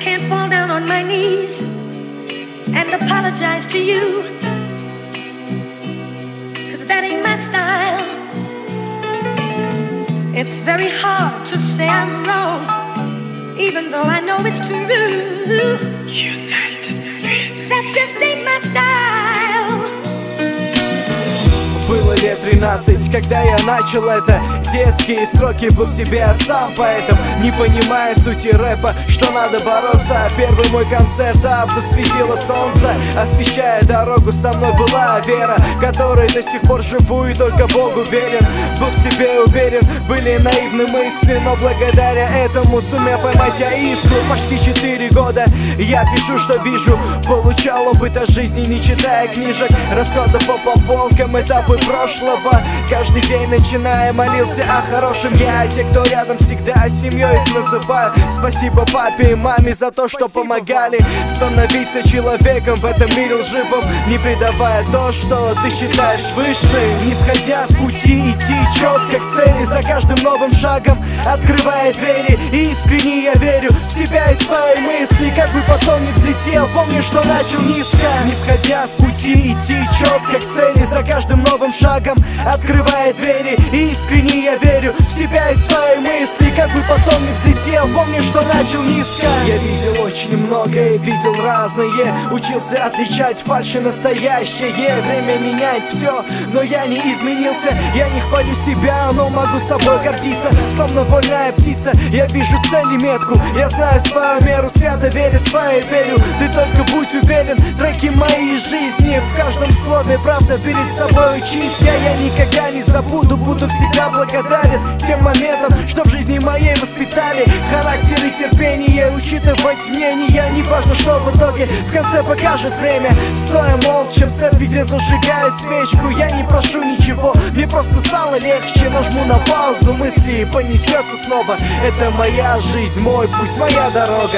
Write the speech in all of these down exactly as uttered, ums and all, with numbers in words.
can't fall down on my knees and apologize to you, 'cause that ain't my style. It's very hard to say I'm wrong, even though I know it's true. That just ain't my style. Было лет тринадцать, когда я начал это. Детские строки, был себе сам поэтом, не понимая сути рэпа, что надо бороться. Первый мой концерт, август, светило солнце, освещая дорогу, со мной была вера, которой до сих пор живу и только Богу верен. Был в себе уверен, были наивны мысли, но благодаря этому сумел поймать я искру. Почти четыре года я пишу, что вижу, получал опыт от жизни, не читая книжек, раскладывал по полкам этапы прошлого. Каждый день начиная молился о хорошем я, те, кто рядом всегда, семьей их называю. Спасибо папе и маме за то, что помогали становиться человеком в этом мире лживом, не предавая то, что ты считаешь высшим. Не сходя с пути, идти четко к цели, за каждым новым шагом открывая двери. И искренне я верю в себя и свои мысли, как бы потом не взлетел, помню, что начал низко. Не сходя с пути, идти четко к цели, за каждым новым шагом открывая двери. И искренне я верю в себя и свои мысли, как бы потом не взлетел, помню, что начал низко. Я видел очень многое, видел разное, учился отличать фальшь и настоящее. Время меняет все, но я не изменился. Я не хвалю себя, но могу собой гордиться. Словно вольная птица, я вижу цель и метку. Я знаю свою меру, свято верю своей верю. Ты только будь уверен, треки моей жизни, в каждом слове правда перед собой чист. Я, я никогда не забуду, буду всегда благодарен тем моментам, что в жизни моей воспитали характер и терпение, учитывать мнения. Не важно, что в итоге в конце покажет время. Стоя молча в церкви, где зажигаю свечку, я не прошу ничего, мне просто стало легче. Нажму на паузу, мысли понесется снова. Это моя жизнь, мой путь, моя дорога.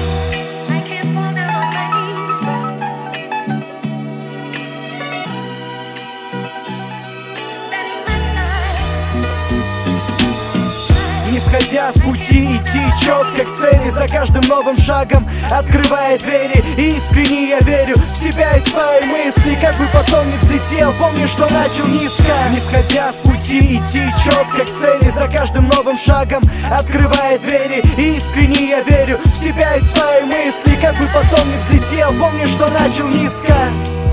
Не сходя с пути, идти четко к цели, за каждым новым шагом открывая двери. И искренне я верю в себя и свои мысли, как бы потом не взлетел, помню, что начал низко. Не сходя с пути, идти четко к цели, за каждым новым шагом открывая двери. И искренне я верю в себя и свои мысли, как бы потом не взлетел, помню, что начал низко.